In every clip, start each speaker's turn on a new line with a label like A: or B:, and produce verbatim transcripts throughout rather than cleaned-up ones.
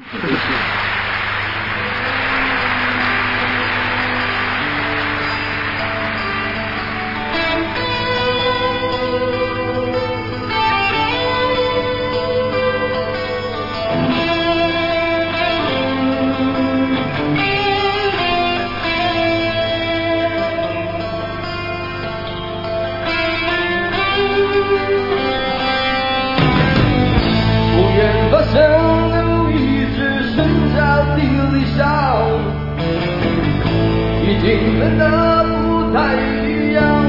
A: 变得不太一样，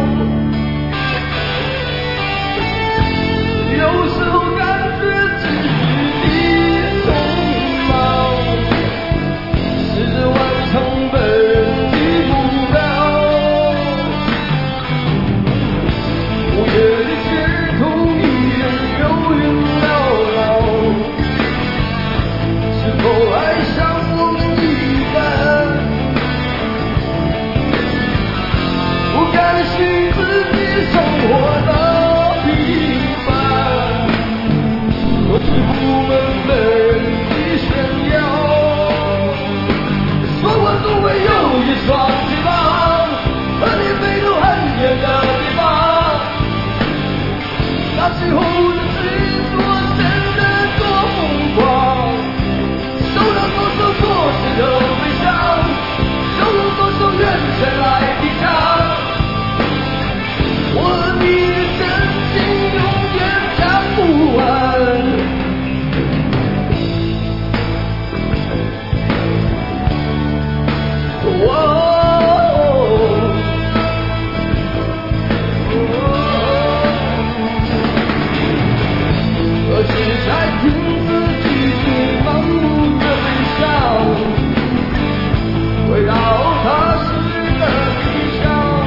A: 有时候感觉自己匆忙，试着完成本的目标，五月的街头依然有人缭绕，是否爱上我们一般，不甘心自己生活的平凡，若是不能被人的炫耀，说过总会有一双翅膀和你飞到很远的地方，那时候的执着真的多疯狂，手让多少挫折和悲伤，手让多少冤屈来抵抗，我和你的真心永远讲不完。何时才停止继续盲目的悲伤，回到踏实的理想，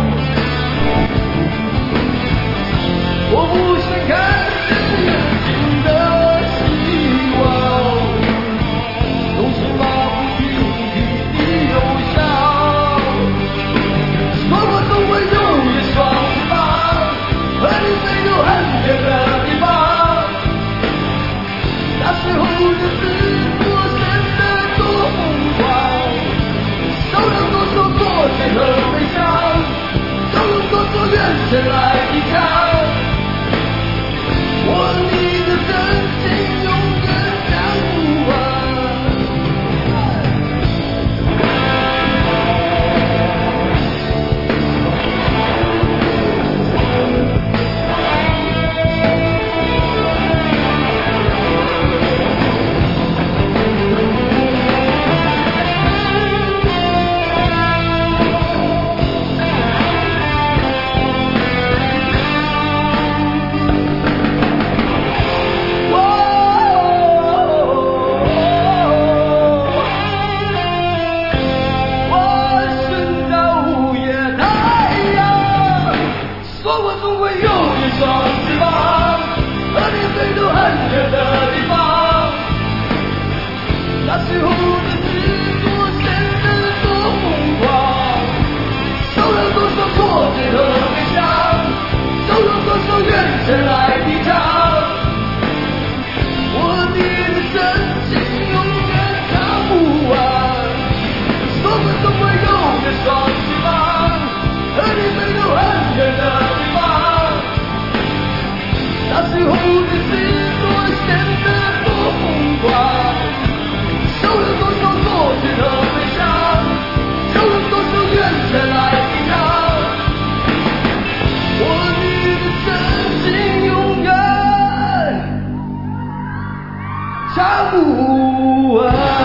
A: 我不想看见眼睛的希望，总是马不停蹄的游向，说过总会有一双翅膀和你飞到很远的地方，那时候的自我真的多疯狂，受了多少挫折和悲伤，受了多少冤屈来抵抗，我和你的真心永远讲不完。那时候的执着真的多疯狂，受了多少挫折和悲伤，受了多少冤屈来抵抗，我和你的真心永远讲不完，说过总会有一双翅膀和你飞到很远的地方，那时候的执着显得多疯狂，受了多少挫折和悲伤，受了多少冤屈来抵抗，我和你的真心永远讲不完。